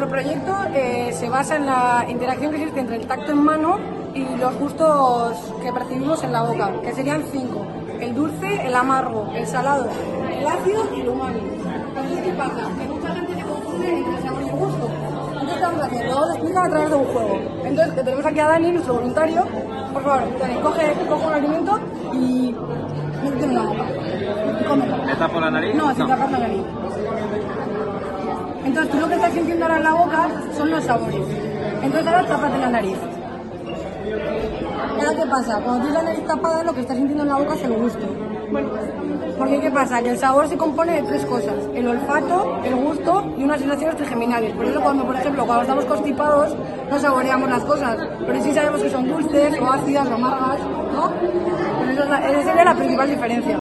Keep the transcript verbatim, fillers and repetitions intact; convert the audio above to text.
nuestro proyecto eh, se basa en la interacción que existe entre el tacto en mano y los gustos que percibimos en la boca, que serían cinco: el dulce, el amargo, el salado, el ácido y el umami. Entonces, ¿qué pasa? Que mucha gente se confunde entre el sabor y el gusto. Entonces, ¿qué vamos a hacer? Lo vamos a explicar a través de un juego. Entonces, que tenemos aquí a Dani, nuestro voluntario. Por favor, Dani, coge, coge un alimento y mételo en la boca. Y cómelo. ¿Le tapo la nariz? No, sin tapar la nariz. Entonces, tú lo que estás sintiendo ahora en la boca son los sabores. Entonces, ahora tápate la nariz. ¿Ahora qué pasa? Cuando tienes la nariz tapada, lo que estás sintiendo en la boca es el gusto. Porque ¿qué pasa? Que el sabor se compone de tres cosas: el olfato, el gusto y unas sensaciones trigeminales. Por eso cuando, por ejemplo, cuando estamos constipados, no saboreamos las cosas, pero sí sabemos que son dulces, o ácidas, o amargas, ¿no? Pues esa, es la, esa sería la principal diferencia.